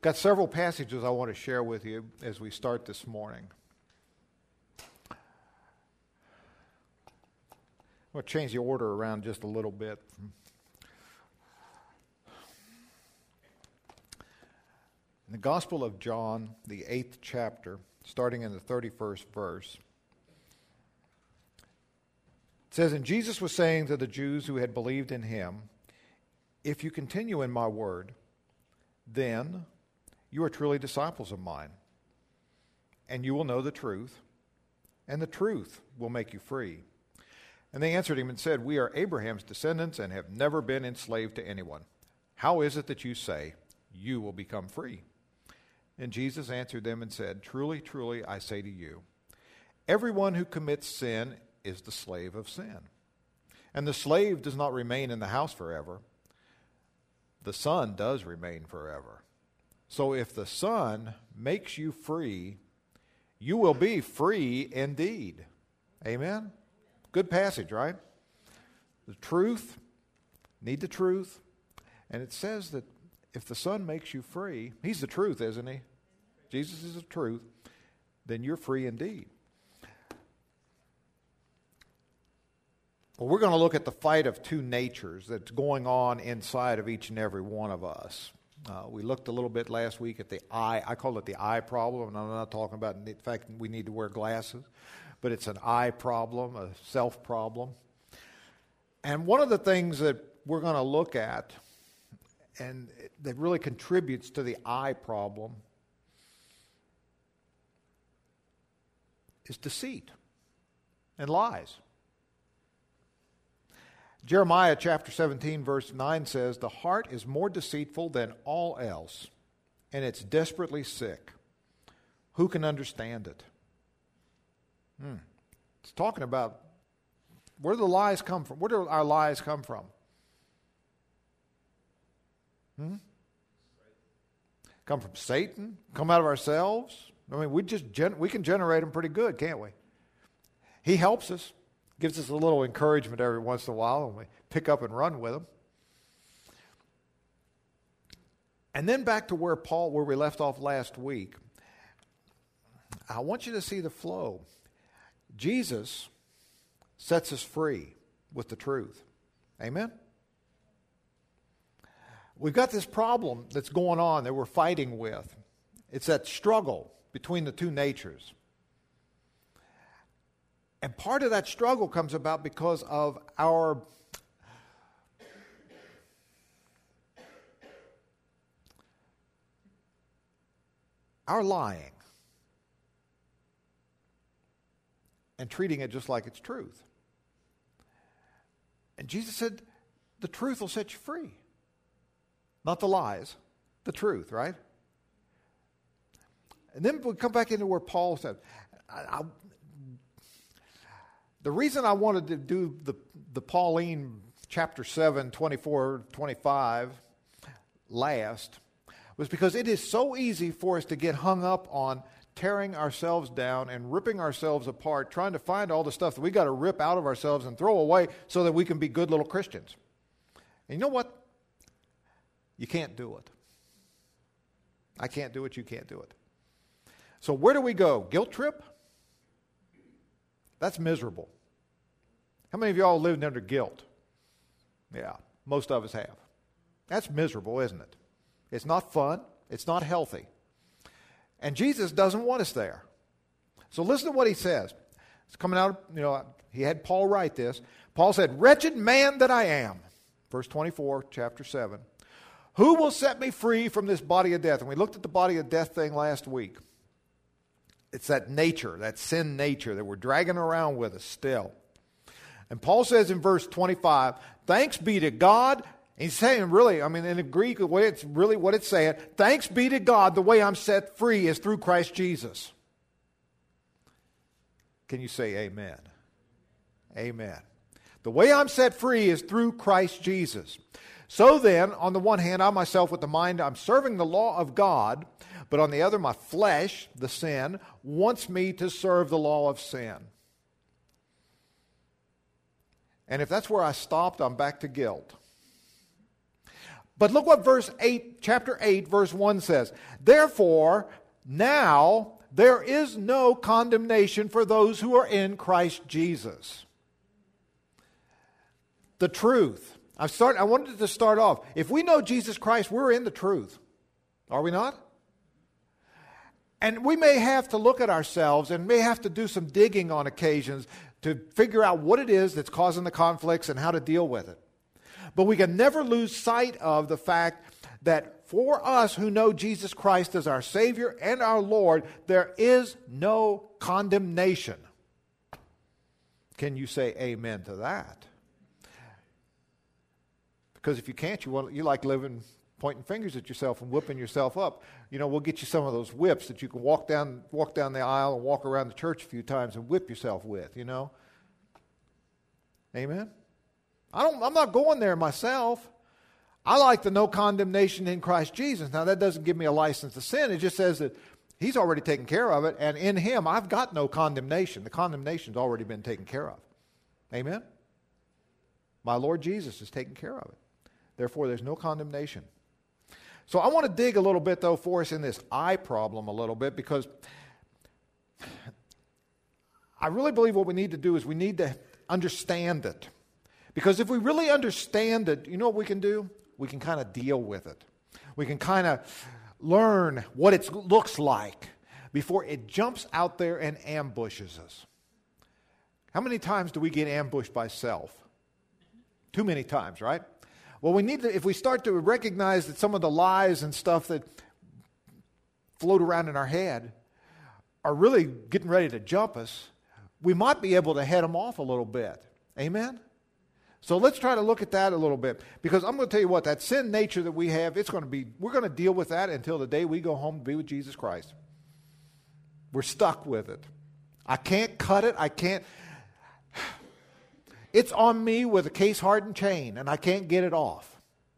Got several passages I want to share with you as we start this morning. I'm going to change the order around just a little bit. In the Gospel of John, the 8th chapter, starting in the 31st verse, it says, "And Jesus was saying to the Jews who had believed in him, 'If you continue in my word, then you are truly disciples of mine, and you will know the truth, and the truth will make you free.' And they answered him and said, 'We are Abraham's descendants and have never been enslaved to anyone. How is it that you say, you will become free?' And Jesus answered them and said, 'Truly, truly, I say to you, everyone who commits sin is the slave of sin. And the slave does not remain in the house forever. The Son does remain forever. So if the Son makes you free, you will be free indeed.'" Amen? Good passage, right? The truth, need the truth. And it says that if the Son makes you free, he's the truth, isn't he? Jesus is the truth. Then you're free indeed. Well, we're going to look at the fight of two natures that's going on inside of each and every one of us. We looked a little bit last week at the eye. I call it the eye problem, and I'm not talking about the fact that we need to wear glasses, but it's an eye problem, a self problem. And one of the things that we're going to look at, and that really contributes to the eye problem, is deceit and lies. Jeremiah chapter 17 verse 9 says, "The heart is more deceitful than all else, and it's desperately sick. Who can understand it?" It's talking about where do the lies come from? Where do our lies come from? Come from Satan? Come out of ourselves? I mean, we can generate them pretty good, can't we? He helps us. Gives us a little encouragement every once in a while, and we pick up and run with them. And then back to where we left off last week. I want you to see the flow. Jesus sets us free with the truth. Amen? We've got this problem that's going on that we're fighting with. It's that struggle between the two natures. And part of that struggle comes about because of our lying and treating it just like it's truth. And Jesus said, the truth will set you free. Not the lies, the truth, right? And then we come back into where Paul said, the reason I wanted to do the Pauline chapter 7, 24, 25 last was because it is so easy for us to get hung up on tearing ourselves down and ripping ourselves apart, trying to find all the stuff that we got to rip out of ourselves and throw away so that we can be good little Christians. And you know what? You can't do it. I can't do it. You can't do it. So where do we go? Guilt trip? That's miserable. How many of y'all lived under guilt? Yeah, most of us have. That's miserable, isn't it? It's not fun. It's not healthy. And Jesus doesn't want us there. So listen to what he says. It's coming out, he had Paul write this. Paul said, "Wretched man that I am," verse 24, chapter 7, "who will set me free from this body of death?" And we looked at the body of death thing last week. It's that nature, that sin nature that we're dragging around with us still. And Paul says in verse 25, "Thanks be to God." He's saying really, in the Greek, what it's saying, thanks be to God, the way I'm set free is through Christ Jesus. Can you say amen? Amen. The way I'm set free is through Christ Jesus. So then, on the one hand, I myself with the mind, I'm serving the law of God, but on the other, my flesh, the sin, wants me to serve the law of sin. And if that's where I stopped, I'm back to guilt. But look what chapter 8, verse 1 says. Therefore, now there is no condemnation for those who are in Christ Jesus. The truth. I wanted to start off. If we know Jesus Christ, we're in the truth. Are we not? And we may have to look at ourselves and may have to do some digging on occasions to figure out what it is that's causing the conflicts and how to deal with it. But we can never lose sight of the fact that for us who know Jesus Christ as our Savior and our Lord, there is no condemnation. Can you say amen to that? Because if you can't, you like living pointing fingers at yourself and whipping yourself up. You know, we'll get you some of those whips that you can walk down the aisle and walk around the church a few times and whip yourself with, you know. Amen? I'm not going there myself. I like the no condemnation in Christ Jesus. Now, that doesn't give me a license to sin. It just says that He's already taken care of it, and in Him, I've got no condemnation. The condemnation's already been taken care of. Amen? My Lord Jesus has taken care of it. Therefore, there's no condemnation. So I want to dig a little bit, though, for us in this I problem a little bit, because I really believe what we need to do is we need to understand it. Because if we really understand it, you know what we can do? We can kind of deal with it. We can kind of learn what it looks like before it jumps out there and ambushes us. How many times do we get ambushed by self? Too many times, right? Well, we need to, if we start to recognize that some of the lies and stuff that float around in our head are really getting ready to jump us, we might be able to head them off a little bit. Amen? So let's try to look at that a little bit. Because I'm going to tell you what, that sin nature that we have, we're going to deal with that until the day we go home to be with Jesus Christ. We're stuck with it. I can't cut it. It's on me with a case-hardened chain, and I can't get it off.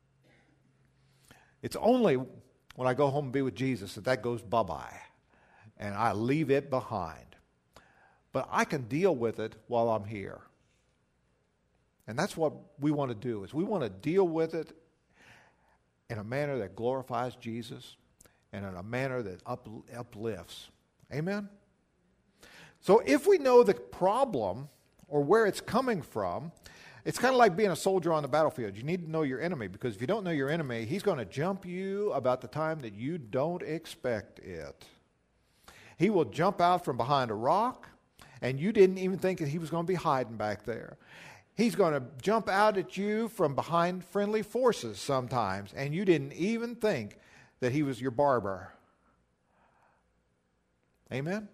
It's only when I go home and be with Jesus that goes bye-bye, and I leave it behind. But I can deal with it while I'm here. And that's what we want to do, is we want to deal with it in a manner that glorifies Jesus and in a manner that uplifts. Amen? So if we know the problem or where it's coming from, it's kind of like being a soldier on the battlefield. You need to know your enemy, because if you don't know your enemy, he's going to jump you about the time that you don't expect it. He will jump out from behind a rock, and you didn't even think that he was going to be hiding back there. He's going to jump out at you from behind friendly forces sometimes, and you didn't even think that he was your barber. Amen?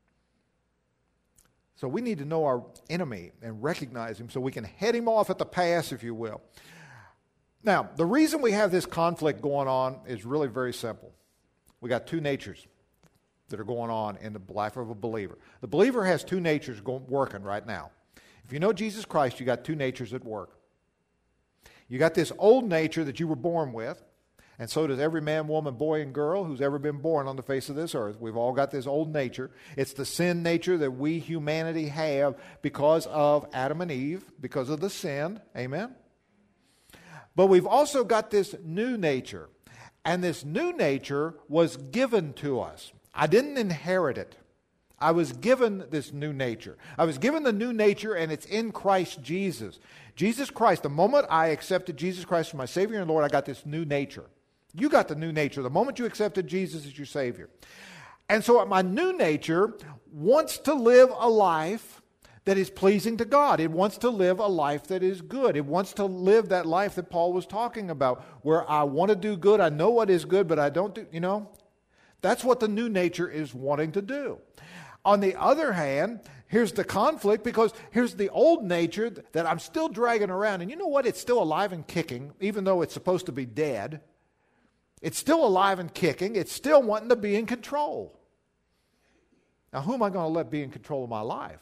So we need to know our enemy and recognize him so we can head him off at the pass, if you will. Now, the reason we have this conflict going on is really very simple. We got two natures that are going on in the life of a believer. The believer has two natures working right now. If you know Jesus Christ, you got two natures at work. You got this old nature that you were born with, and so does every man, woman, boy, and girl who's ever been born on the face of this earth. We've all got this old nature. It's the sin nature that we, humanity, have because of Adam and Eve, because of the sin. Amen? But we've also got this new nature, and this new nature was given to us. I didn't inherit it. I was given this new nature. I was given the new nature, and it's in Christ Jesus. Jesus Christ, the moment I accepted Jesus Christ as my Savior and Lord, I got this new nature. You got the new nature the moment you accepted Jesus as your Savior. And so my new nature wants to live a life that is pleasing to God. It wants to live a life that is good. It wants to live that life that Paul was talking about, where I want to do good, I know what is good, but I don't do, That's what the new nature is wanting to do. On the other hand, here's the conflict, because here's the old nature that I'm still dragging around. And you know what? It's still alive and kicking, even though it's supposed to be dead. It's still alive and kicking. It's still wanting to be in control. Now, who am I going to let be in control of my life?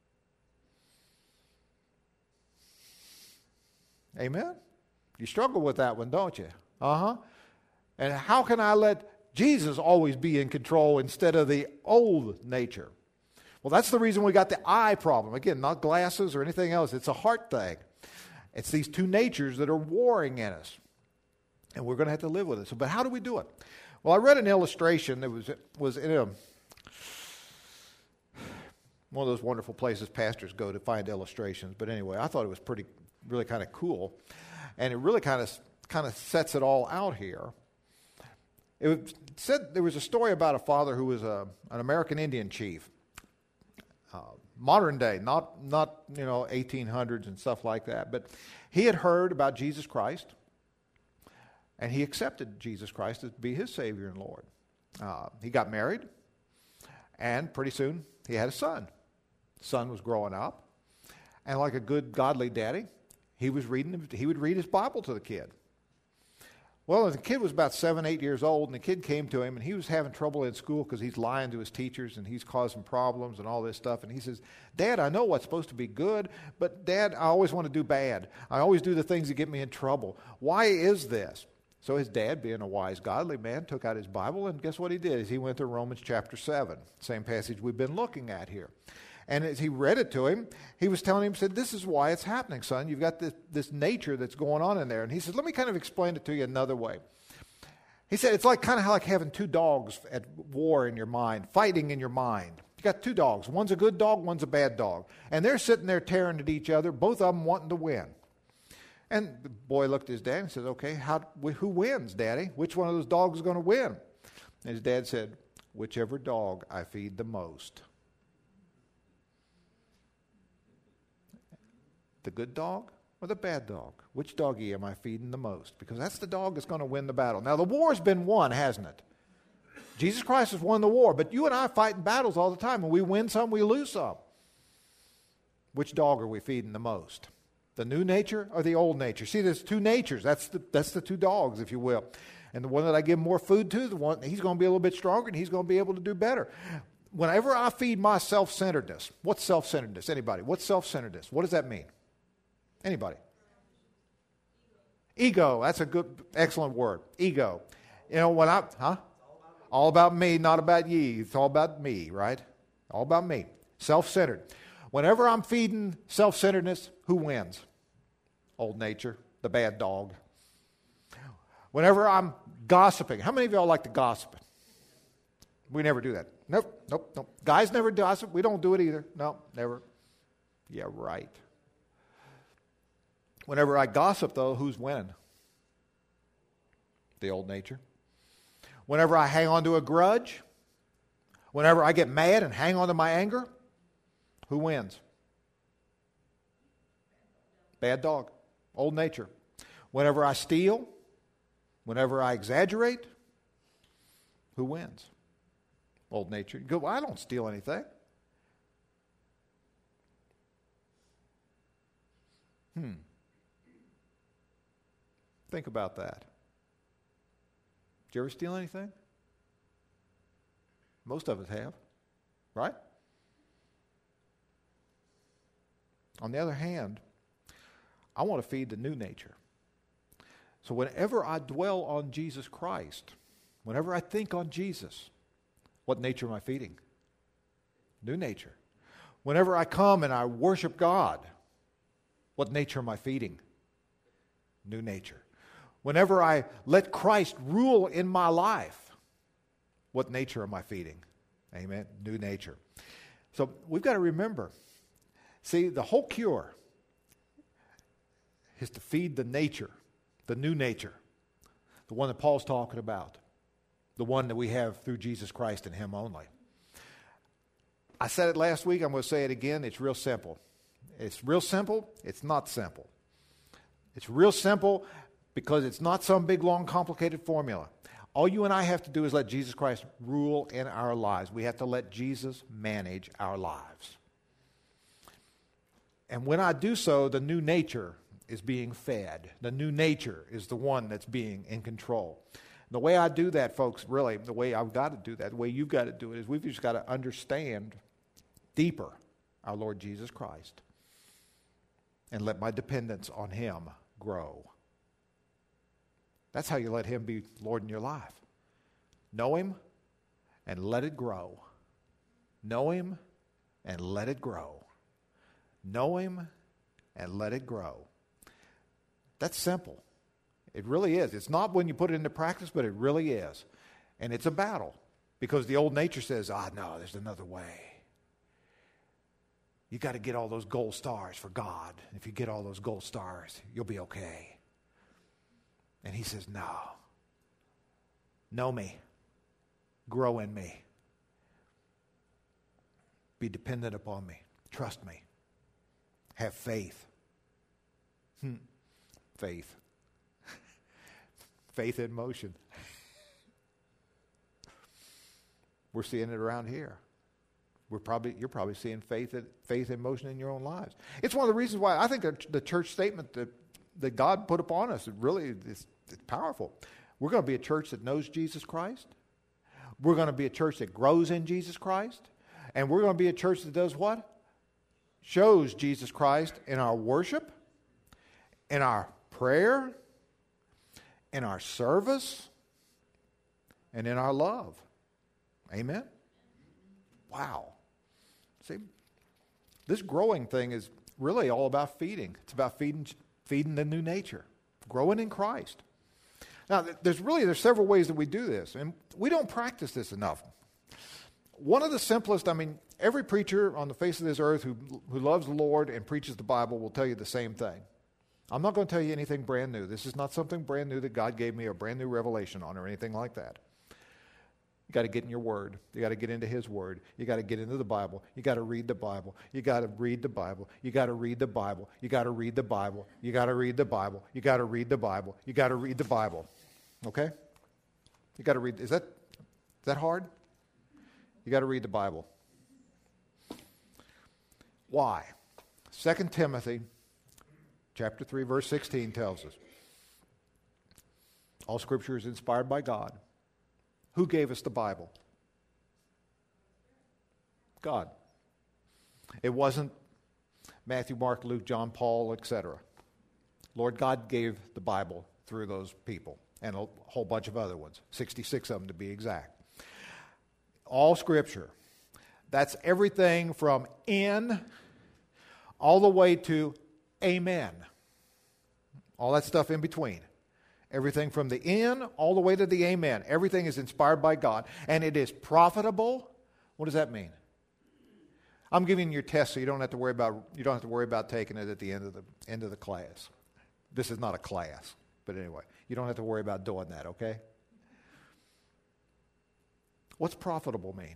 Amen? You struggle with that one, don't you? And how can I let Jesus always be in control instead of the old nature? Well, that's the reason we got the eye problem. Again, not glasses or anything else. It's a heart thing. It's these two natures that are warring in us. And we're going to have to live with it. So, but how do we do it? Well, I read an illustration that was in one of those wonderful places pastors go to find illustrations. But anyway, I thought it was really kind of cool. And it really kind of sets it all out here. It said there was a story about a father who was an American Indian chief. Modern day, not 1800s and stuff like that. But he had heard about Jesus Christ. And he accepted Jesus Christ to be his Savior and Lord. He got married, and pretty soon he had a son. The son was growing up, and like a good godly daddy, he would read his Bible to the kid. Well, the kid was about 7, 8 years old, and the kid came to him, and he was having trouble in school because he's lying to his teachers, and he's causing problems and all this stuff. And he says, "Dad, I know what's supposed to be good, but Dad, I always want to do bad. I always do the things that get me in trouble. Why is this?" So his dad, being a wise, godly man, took out his Bible, and guess what he did? He went to Romans chapter 7, same passage we've been looking at here. And as he read it to him, he was telling him, said, "This is why it's happening, son. You've got this nature that's going on in there." And he said, "Let me kind of explain it to you another way." He said, it's like kind of like having two dogs at war in your mind, fighting in your mind. You got two dogs. One's a good dog, one's a bad dog. And they're sitting there tearing at each other, both of them wanting to win. And the boy looked at his dad and said, "Okay, who wins, Daddy? Which one of those dogs is going to win?" And his dad said, "Whichever dog I feed the most." The good dog or the bad dog? Which doggy am I feeding the most? Because that's the dog that's going to win the battle. Now, the war's been won, hasn't it? Jesus Christ has won the war, but you and I fight in battles all the time, and we win some, we lose some. Which dog are we feeding the most? The new nature or the old nature? See, there's two natures. That's the two dogs, if you will. And the one that I give more food to, he's going to be a little bit stronger, and he's going to be able to do better. Whenever I feed my self-centeredness, what's self-centeredness? Anybody? What's self-centeredness? What does that mean? Anybody? Ego. That's a good, excellent word. Ego. All about me, not about ye. It's all about me, right? All about me. Self-centered. Whenever I'm feeding self-centeredness, who wins? Old nature, the bad dog. Whenever I'm gossiping, how many of y'all like to gossip? We never do that. Nope. Guys never gossip. We don't do it either. No, never. Yeah, right. Whenever I gossip, though, who's winning? The old nature. Whenever I hang on to a grudge, whenever I get mad and hang on to my anger, who wins? Bad dog. Old nature. Whenever I steal, whenever I exaggerate, who wins? Old nature. You go, "Well, I don't steal anything." Think about that. Did you ever steal anything? Most of us have, right? On the other hand, I want to feed the new nature. So whenever I dwell on Jesus Christ, whenever I think on Jesus, what nature am I feeding? New nature. Whenever I come and I worship God, what nature am I feeding? New nature. Whenever I let Christ rule in my life, what nature am I feeding? Amen. New nature. So we've got to remember, see, the whole cure is to feed the nature, the new nature, the one that Paul's talking about, the one that we have through Jesus Christ and Him only. I said it last week. I'm going to say it again. It's real simple. It's real simple. It's not simple. It's real simple because it's not some big, long, complicated formula. All you and I have to do is let Jesus Christ rule in our lives. We have to let Jesus manage our lives. And when I do so, the new nature is being fed. The new nature is the one that's being in control. The way I do that, folks, really, the way I've got to do that, the way you've got to do it, is we've just got to understand deeper our Lord Jesus Christ and let my dependence on Him grow. That's how you let Him be Lord in your life. Know Him and let it grow. Know Him and let it grow. Know Him and let it grow. That's simple. It really is. It's not when you put it into practice, but it really is. And it's a battle because the old nature says, no, there's another way. You got to get all those gold stars for God. If you get all those gold stars, you'll be okay. And he says, no. Know me. Grow in me. Be dependent upon me. Trust me. Have faith. Faith. Faith in motion. We're seeing it around here. You're probably seeing faith in motion in your own lives. It's one of the reasons why I think the church statement that God put upon us, it's powerful. We're going to be a church that knows Jesus Christ. We're going to be a church that grows in Jesus Christ. And we're going to be a church that does what? Shows Jesus Christ in our worship, in our prayer, in our service, and in our love. Amen? Wow. See, this growing thing is really all about feeding. It's about feeding the new nature, growing in Christ. Now, there's several ways that we do this, and we don't practice this enough. One of the simplest, every preacher on the face of this earth who loves the Lord and preaches the Bible will tell you the same thing. I'm not going to tell you anything brand new. This is not something brand new that God gave me a brand new revelation on or anything like that. You got to get in your Word. You got to get into His Word. You got to get into the Bible. You got to read the Bible. You got to read the Bible. You got to read the Bible. You got to read the Bible. You got to read the Bible. You got to read the Bible. You got to read the Bible. Okay? You got to read. Is that hard? You got to read the Bible. Why? 2 Timothy chapter 3, verse 16 tells us, all Scripture is inspired by God. Who gave us the Bible? God. It wasn't Matthew, Mark, Luke, John, Paul, etc. Lord God gave the Bible through those people and a whole bunch of other ones, 66 of them to be exact. All Scripture. That's everything from in all the way to amen. All that stuff in between. Everything from the in all the way to the amen. Everything is inspired by God. And it is profitable. What does that mean? I'm giving you your test so you don't have to worry about taking it at the end of the class. This is not a class. But anyway, you don't have to worry about doing that, okay? What's profitable mean?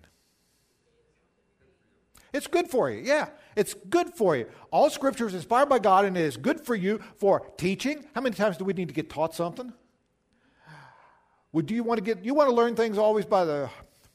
It's good for you. Yeah, it's good for you. All Scripture is inspired by God and it is good for you for teaching. How many times do we need to get taught something? You want to learn things always by the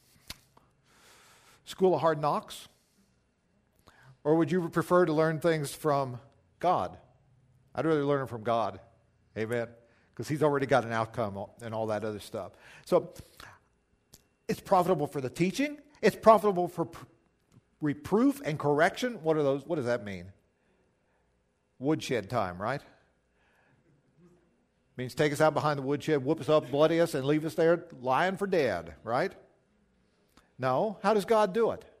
school of hard knocks? Or would you prefer to learn things from God? I'd rather learn them from God. Amen? Because He's already got an outcome and all that other stuff. So, it's profitable for the teaching. It's profitable for reproof and correction. What are those? What does that mean? Woodshed time, right? Means take us out behind the woodshed, whoop us up, bloody us, and leave us there lying for dead, right? No. How does God do it?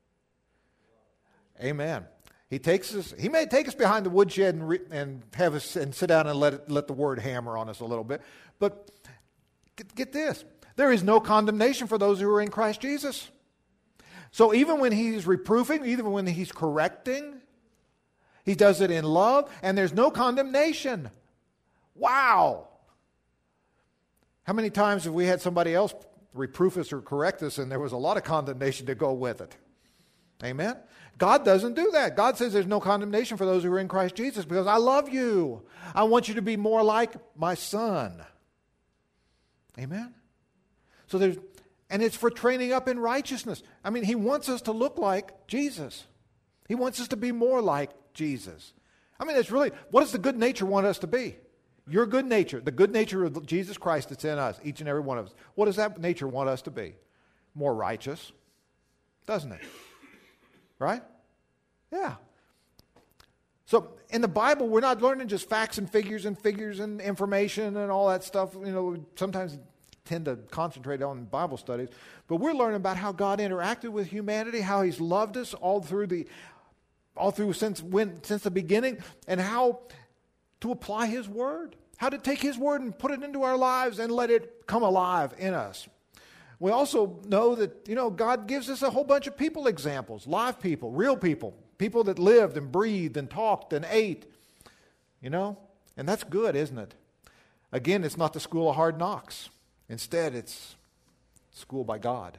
Amen. He may take us behind the woodshed and have us and sit down and let the word hammer on us a little bit. But get this. There is no condemnation for those who are in Christ Jesus. So even when He's reproofing, even when He's correcting, He does it in love, and there's no condemnation. Wow! How many times have we had somebody else reproof us or correct us, and there was a lot of condemnation to go with it? Amen? God doesn't do that. God says there's no condemnation for those who are in Christ Jesus because I love you. I want you to be more like my Son. Amen? So and it's for training up in righteousness. He wants us to look like Jesus. He wants us to be more like Jesus. It's really, what does the good nature want us to be? Your good nature, the good nature of Jesus Christ that's in us, each and every one of us. What does that nature want us to be? More righteous, doesn't it? Right? Yeah. So in the Bible, we're not learning just facts and figures and information and all that stuff. Sometimes tend to concentrate on Bible studies, but we're learning about how God interacted with humanity, how He's loved us all through since the beginning, and how to apply His Word. how to take His Word and put it into our lives and let it come alive in us. We also know that, God gives us a whole bunch of people examples, live people, real people, people that lived and breathed and talked and ate, and that's good, isn't it? Again, it's not the school of hard knocks. Instead, it's school by God.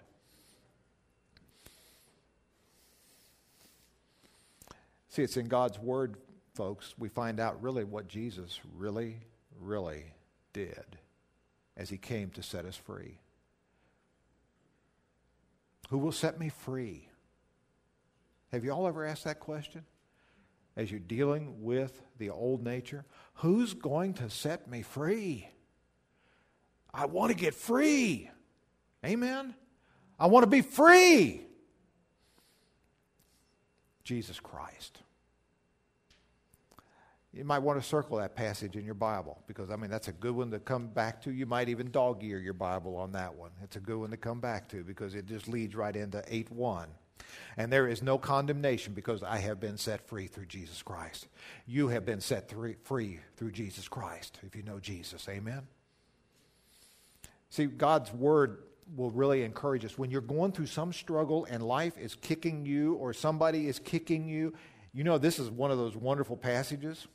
See, it's in God's Word, folks, we find out really what Jesus really did as He came to set us free. Who will set me free? Have you all ever asked that question? As you're dealing with the old nature, who's going to set me free? I want to get free. Amen? I want to be free. Jesus Christ. You might want to circle that passage in your Bible because, that's a good one to come back to. You might even dog-ear your Bible on that one. It's a good one to come back to because it just leads right into 8:1. And there is no condemnation because I have been set free through Jesus Christ. You have been set free through Jesus Christ if you know Jesus. Amen? See, God's Word will really encourage us. When you're going through some struggle and life is kicking you or somebody is kicking you, this is one of those wonderful passages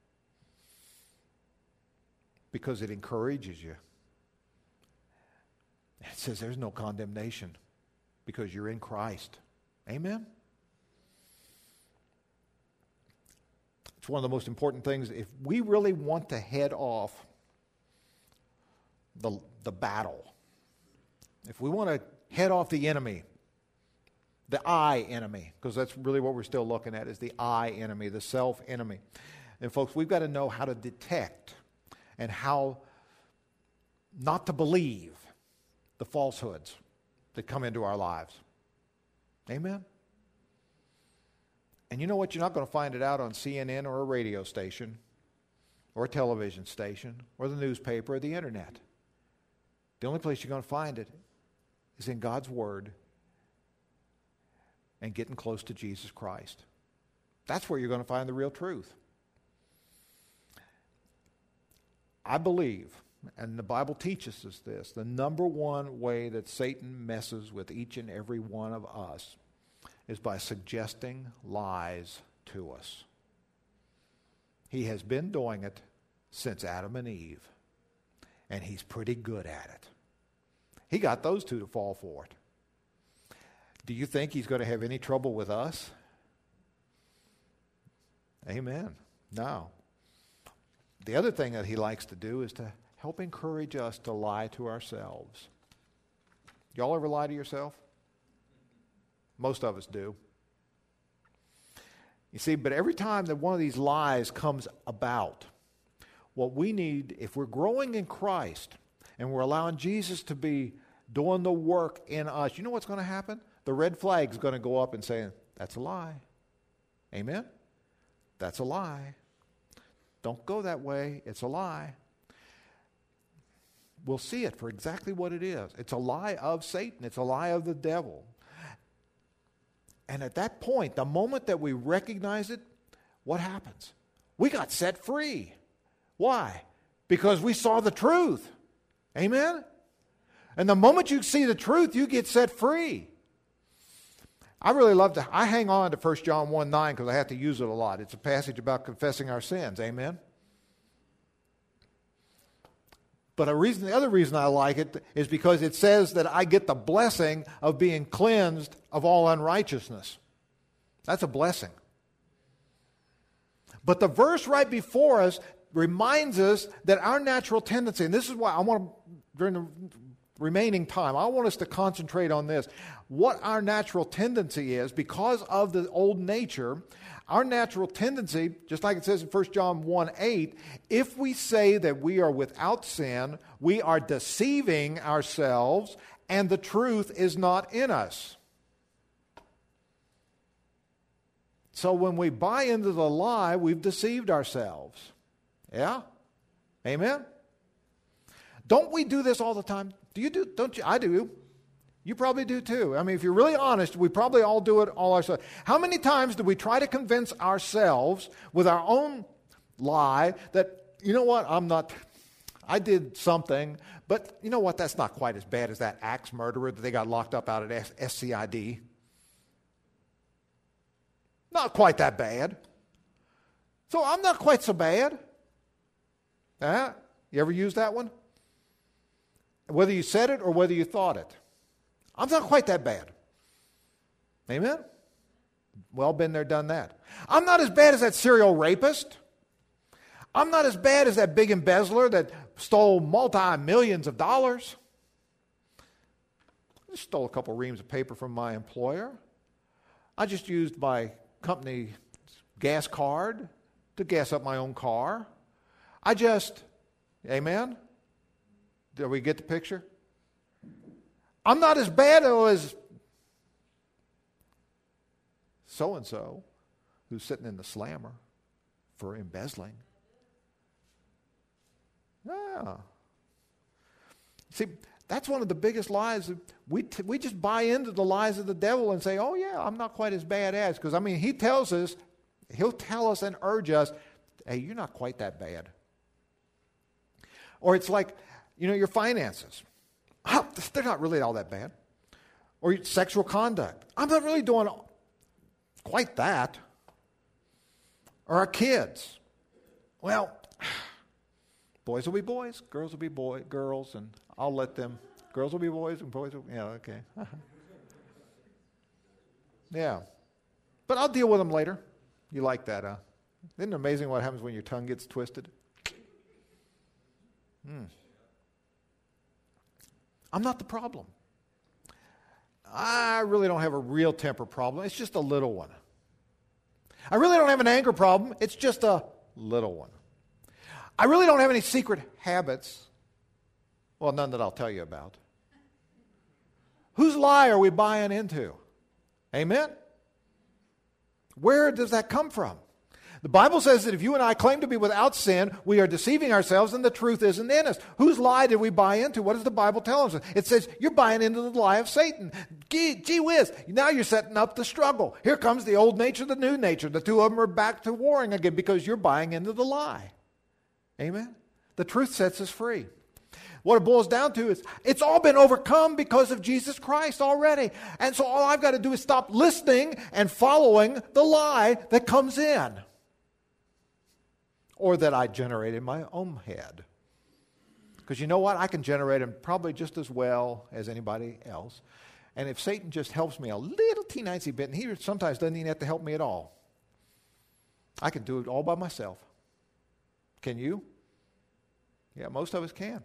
because it encourages you. It says there's no condemnation because you're in Christ. Amen? It's one of the most important things. If we really want to head off the battle, if we want to head off the enemy, the I enemy, because that's really what we're still looking at is the I enemy, the self enemy. And folks, we've got to know how to detect and how not to believe the falsehoods that come into our lives. Amen? And you know what? You're not going to find it out on CNN or a radio station or a television station or the newspaper or the internet. The only place you're going to find it is in God's Word and getting close to Jesus Christ. That's where you're going to find the real truth. I believe, and the Bible teaches us this, the number one way that Satan messes with each and every one of us is by suggesting lies to us. He has been doing it since Adam and Eve, and he's pretty good at it. He got those two to fall for it. Do you think he's going to have any trouble with us? Amen. No. The other thing that he likes to do is to help encourage us to lie to ourselves. Y'all ever lie to yourself? Most of us do. You see, but every time that one of these lies comes about, what we need, if we're growing in Christ and we're allowing Jesus to be doing the work in us, you know what's going to happen? The red flag's going to go up and say, that's a lie. Amen? That's a lie. Don't go that way. It's a lie. We'll see it for exactly what it is. It's a lie of Satan. It's a lie of the devil. And at that point, the moment that we recognize it, what happens? We got set free. Why? Because we saw the truth. Amen? And the moment you see the truth, you get set free. I really love to, I hang on to 1 John 1:9 because I have to use it a lot. It's a passage about confessing our sins. Amen? But the other reason I like it is because it says that I get the blessing of being cleansed of all unrighteousness. That's a blessing. But the verse right before us reminds us that our natural tendency, and this is why I want to, during the remaining time, I want us to concentrate on this. What our natural tendency is, because of the old nature, our natural tendency, just like it says in 1 John 1:8, if we say that we are without sin, we are deceiving ourselves, and the truth is not in us. So when we buy into the lie, we've deceived ourselves. Yeah? Amen? Don't we do this all the time? Do you do? Don't you? I do. You probably do too. I mean, if you're really honest, we probably all do it all ourselves. How many times do we try to convince ourselves with our own lie that, you know what, I did something, but you know what, that's not quite as bad as that axe murderer that they got locked up out at SCID. Not quite that bad. So I'm not quite so bad. You ever use that one? Whether you said it or whether you thought it. I'm not quite that bad. Amen? Well, been there, done that. I'm not as bad as that serial rapist. I'm not as bad as that big embezzler that stole multi-millions of dollars. I just stole a couple reams of paper from my employer. I just used my company gas card to gas up my own car. Amen? Did we get the picture? I'm not as bad as so-and-so who's sitting in the slammer for embezzling. Yeah. See, that's one of the biggest lies. We just buy into the lies of the devil and say, oh yeah, I'm not quite as bad as. Because, he tells us, he'll tell us and urge us, hey, you're not quite that bad. Or it's like, your finances. They're not really all that bad. Or your sexual conduct. I'm not really doing quite that. Or our kids. Well, boys will be boys, girls will be girls, and I'll let them. Girls will be boys, and boys will. Yeah, okay. Yeah, but I'll deal with them later. You like that, huh? Isn't it amazing what happens when your tongue gets twisted? I'm not the problem. I really don't have a real temper problem. It's just a little one. I really don't have an anger problem. It's just a little one. I really don't have any secret habits. Well, none that I'll tell you about. Whose lie are we buying into? Amen? Where does that come from? The Bible says that if you and I claim to be without sin, we are deceiving ourselves and the truth isn't in us. Whose lie did we buy into? What does the Bible tell us? It says you're buying into the lie of Satan. Gee whiz, now you're setting up the struggle. Here comes the old nature, the new nature. The two of them are back to warring again because you're buying into the lie. Amen? The truth sets us free. What it boils down to is it's all been overcome because of Jesus Christ already. And so all I've got to do is stop listening and following the lie that comes in. Or that I generate in my own head. Because you know what? I can generate them probably just as well as anybody else. And if Satan just helps me a little teeny bit, and he sometimes doesn't even have to help me at all, I can do it all by myself. Can you? Yeah, most of us can.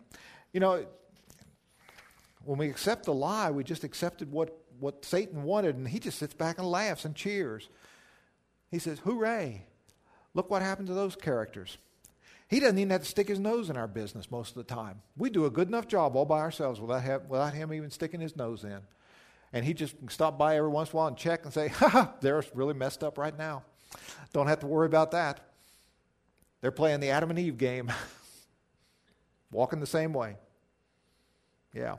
When we accept the lie, we just accepted what Satan wanted, and he just sits back and laughs and cheers. He says, hooray. Look what happened to those characters. He doesn't even have to stick his nose in our business most of the time. We do a good enough job all by ourselves without him even sticking his nose in. And he just stop by every once in a while and check and say, they're really messed up right now. Don't have to worry about that. They're playing the Adam and Eve game. Walking the same way. Yeah.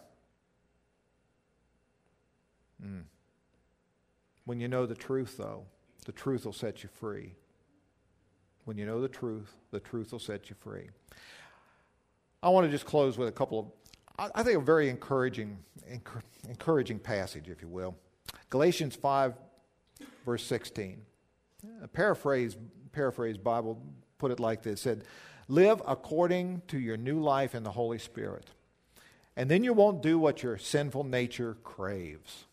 When you know the truth, though, the truth will set you free. When you know the truth will set you free. I want to just close with a couple of, I think, a very encouraging passage, if you will. Galatians 5, verse 16. A paraphrase Bible put it like this. It said, live according to your new life in the Holy Spirit. And then you won't do what your sinful nature craves.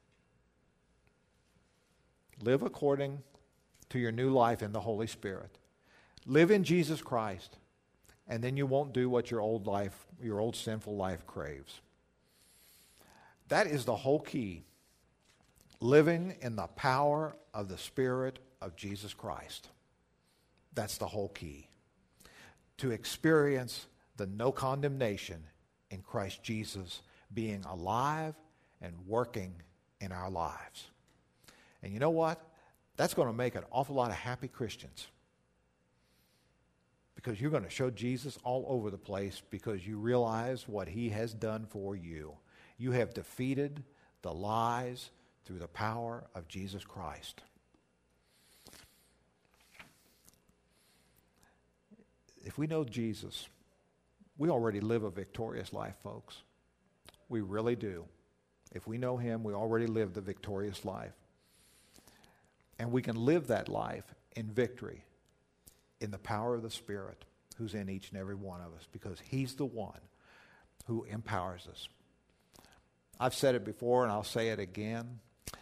Live according to your new life in the Holy Spirit. Live in Jesus Christ, and then you won't do what your old sinful life craves. That is the whole key. Living in the power of the Spirit of Jesus Christ. That's the whole key. To experience the no condemnation in Christ Jesus being alive and working in our lives. And you know what? That's going to make an awful lot of happy Christians. Because you're going to show Jesus all over the place because you realize what he has done for you. You have defeated the lies through the power of Jesus Christ. If we know Jesus, we already live a victorious life, folks. We really do. If we know him, we already live the victorious life. And we can live that life in victory in the power of the Spirit who's in each and every one of us, because he's the one who empowers us. I've said it before and I'll say it again.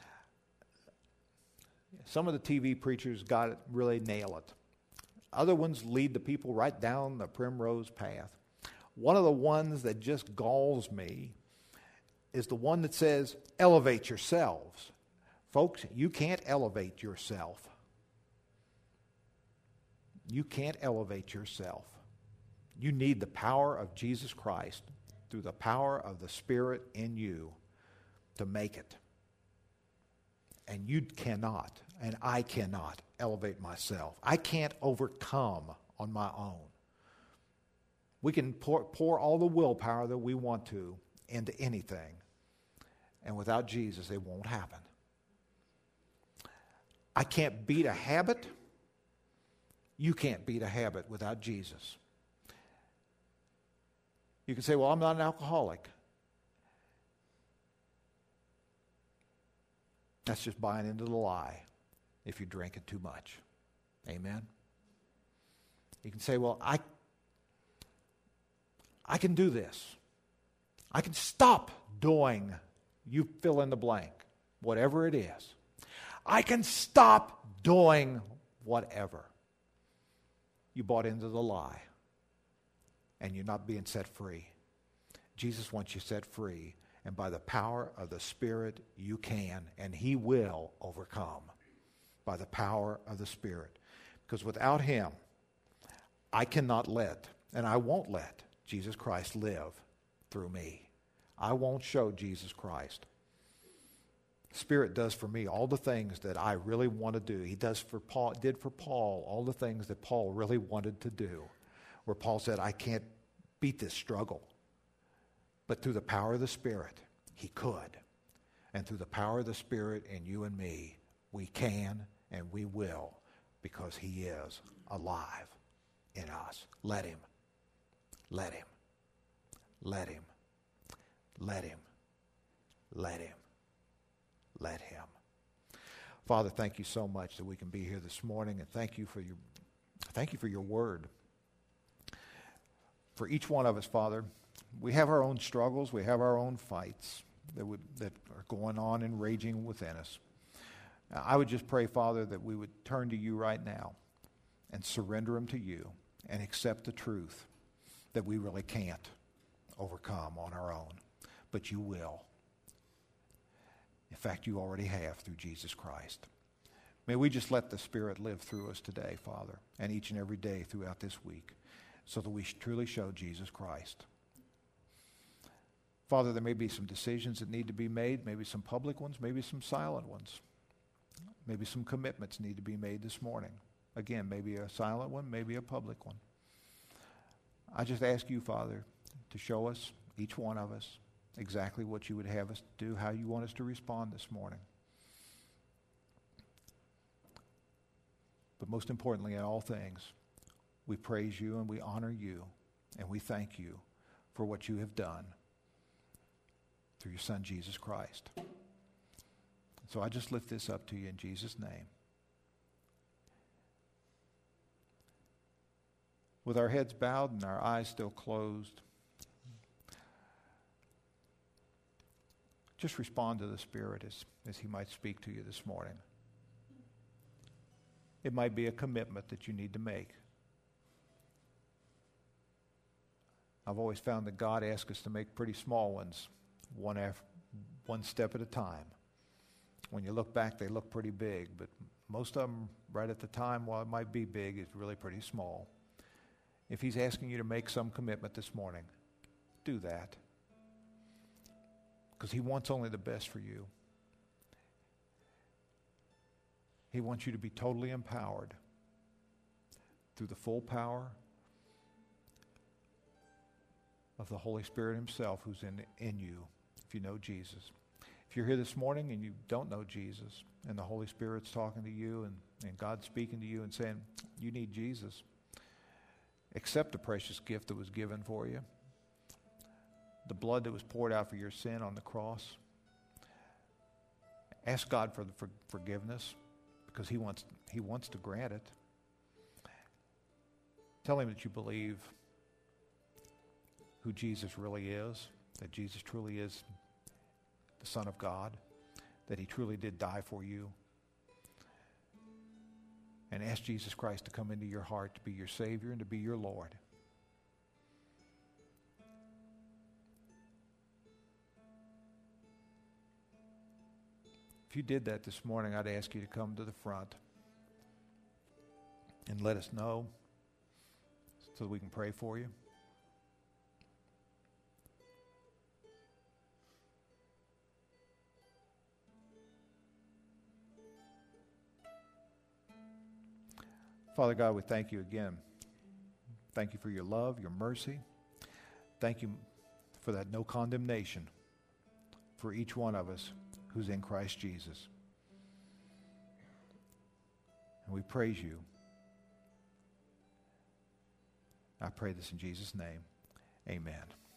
Some of the TV preachers got it, really nail it. Other ones lead the people right down the primrose path. One of the ones that just galls me is the one that says, elevate yourselves. Folks, you can't elevate yourself. You can't elevate yourself. You need the power of Jesus Christ through the power of the Spirit in you to make it. And you cannot, and I cannot elevate myself. I can't overcome on my own. We can pour all the willpower that we want to into anything. And without Jesus, it won't happen. I can't beat a habit. You can't beat a habit without Jesus. You can say, well, I'm not an alcoholic. That's just buying into the lie if you're drinking too much. Amen? You can say, well, I can do this. I can stop doing, you fill in the blank, whatever it is. I can stop doing whatever. You bought into the lie, and you're not being set free. Jesus wants you set free, and by the power of the Spirit, you can, and he will overcome by the power of the Spirit. Because without him, I cannot let, and I won't let, Jesus Christ live through me. I won't show Jesus Christ. Spirit does for me all the things that I really want to do. He did for Paul all the things that Paul really wanted to do. Where Paul said, I can't beat this struggle. But through the power of the Spirit, he could. And through the power of the Spirit in you and me, we can and we will, because he is alive in us. Let him. Let him. Let him. Let him. Let him. Let him. Father, thank you so much that we can be here this morning, and thank you for your word. For each one of us, Father, we have our own struggles, we have our own fights that are going on and raging within us. I would just pray, Father, that we would turn to you right now and surrender them to you and accept the truth that we really can't overcome on our own, but you will. In fact, you already have through Jesus Christ. May we just let the Spirit live through us today, Father, and each and every day throughout this week, so that we truly show Jesus Christ. Father, there may be some decisions that need to be made, maybe some public ones, maybe some silent ones. Maybe some commitments need to be made this morning. Again, maybe a silent one, maybe a public one. I just ask you, Father, to show us, each one of us, exactly what you would have us do, how you want us to respond this morning. But most importantly, in all things, we praise you and we honor you and we thank you for what you have done through your Son, Jesus Christ. So I just lift this up to you in Jesus' name. With our heads bowed and our eyes still closed, just respond to the Spirit as he might speak to you this morning. It might be a commitment that you need to make. I've always found that God asks us to make pretty small ones, one step at a time. When you look back, they look pretty big, but most of them, right at the time, while it might be big, is really pretty small. If he's asking you to make some commitment this morning, do that. Because he wants only the best for you. He wants you to be totally empowered through the full power of the Holy Spirit himself who's in you, if you know Jesus. If you're here this morning and you don't know Jesus, and the Holy Spirit's talking to you and God's speaking to you and saying, you need Jesus, accept the precious gift that was given for you, the blood that was poured out for your sin on the cross. Ask God for the forgiveness, because He wants to grant it. Tell Him that you believe who Jesus really is, that Jesus truly is the Son of God, that He truly did die for you. And ask Jesus Christ to come into your heart to be your Savior and to be your Lord. If you did that this morning, I'd ask you to come to the front and let us know so that we can pray for you. Father God, we thank you again. Thank you for your love, your mercy. Thank you for that no condemnation for each one of us who's in Christ Jesus. And we praise you. I pray this in Jesus' name. Amen.